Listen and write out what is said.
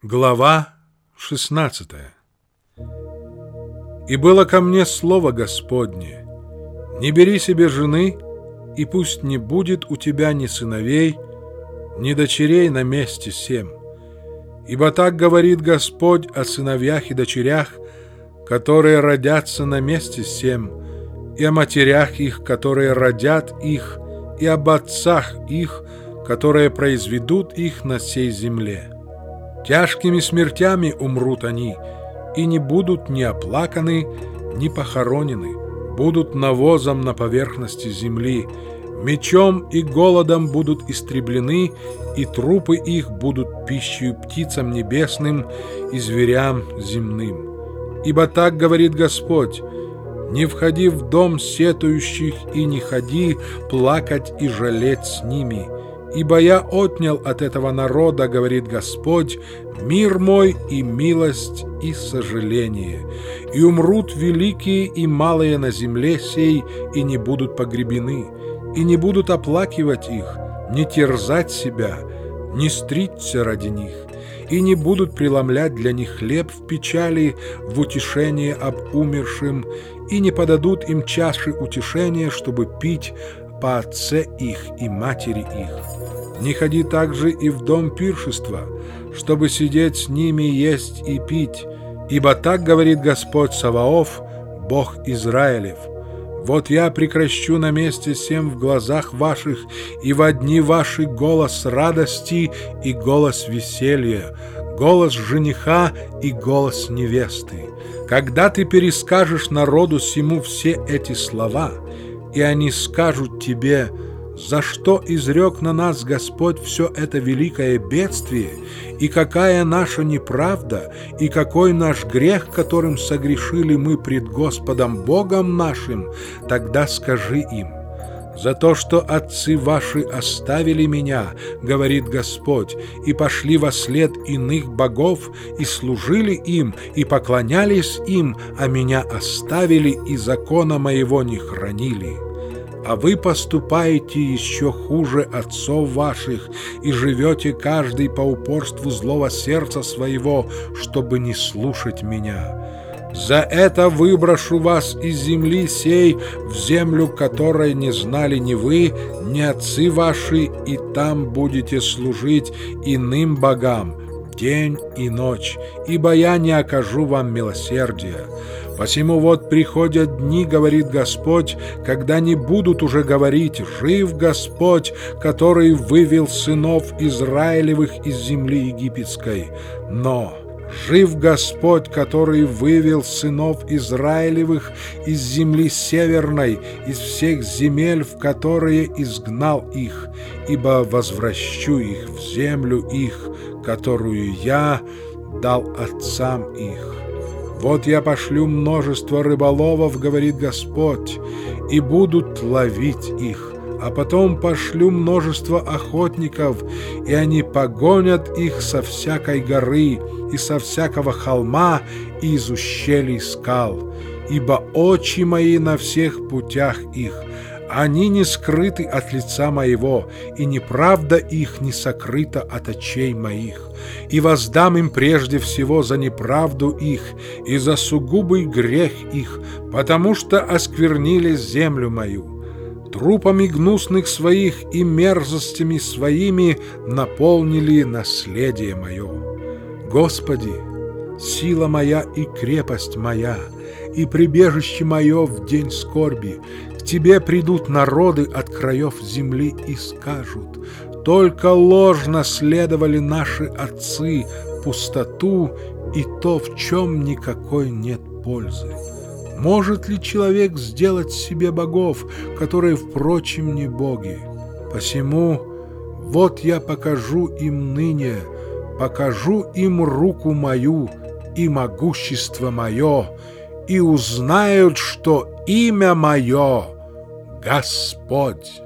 Глава 16. «И было ко мне слово Господне: не бери себе жены, и пусть не будет у тебя ни сыновей, ни дочерей на месте сем. Ибо так говорит Господь о сыновьях и дочерях, которые родятся на месте сем, и о матерях их, которые родят их, и об отцах их, которые произведут их на сей земле. Тяжкими смертями умрут они, и не будут ни оплаканы, ни похоронены, будут навозом на поверхности земли, мечом и голодом будут истреблены, и трупы их будут пищей птицам небесным и зверям земным. Ибо так говорит Господь: не входи в дом сетующих, и не ходи плакать и жалеть с ними. Ибо я отнял от этого народа, говорит Господь, мир мой и милость и сожаление. И умрут великие и малые на земле сей, и не будут погребены, и не будут оплакивать их, не терзать себя, не стричься ради них, и не будут преломлять для них хлеб в печали, в утешение об умершим, и не подадут им чаши утешения, чтобы пить по отце их и матери их. Не ходи также и в дом пиршества, чтобы сидеть с ними, есть и пить, ибо так говорит Господь Саваоф, Бог Израилев: вот я прекращу на месте сем в глазах ваших, и во дни ваши голос радости и голос веселья, голос жениха и голос невесты. Когда ты перескажешь народу сему все эти слова, и они скажут тебе: за что изрек на нас Господь все это великое бедствие, и какая наша неправда, и какой наш грех, которым согрешили мы пред Господом Богом нашим, тогда скажи им: за то, что отцы ваши оставили меня, говорит Господь, и пошли вослед иных богов, и служили им, и поклонялись им, а меня оставили, и закона моего не хранили. А вы поступаете еще хуже отцов ваших и живете каждый по упорству злого сердца своего, чтобы не слушать меня. За это выброшу вас из земли сей в землю, которой не знали ни вы, ни отцы ваши, и там будете служить иным богам день и ночь, ибо я не окажу вам милосердия. Посему вот приходят дни, говорит Господь, когда не будут уже говорить: жив Господь, который вывел сынов Израилевых из земли египетской, но жив Господь, который вывел сынов Израилевых из земли северной, из всех земель, в которые изгнал их, ибо возвращу их в землю их, которую я дал отцам их. Вот я пошлю множество рыболовов, говорит Господь, и будут ловить их, а потом пошлю множество охотников, и они погонят их со всякой горы и со всякого холма и из ущелий скал, ибо очи мои на всех путях их, они не скрыты от лица моего, и неправда их не сокрыта от очей моих. И воздам им прежде всего за неправду их и за сугубый грех их, потому что осквернили землю мою. Трупами гнусных своих и мерзостями своими наполнили наследие мое. Господи, сила моя и крепость моя, и прибежище мое в день скорби, к Тебе придут народы от краев земли и скажут: только ложно следовали наши отцы пустоту и то, в чем никакой нет пользы. Может ли человек сделать себе богов, которые, впрочем, не боги? Посему вот я покажу им ныне, покажу им руку мою и могущество мое, и узнают, что имя мое — Господь».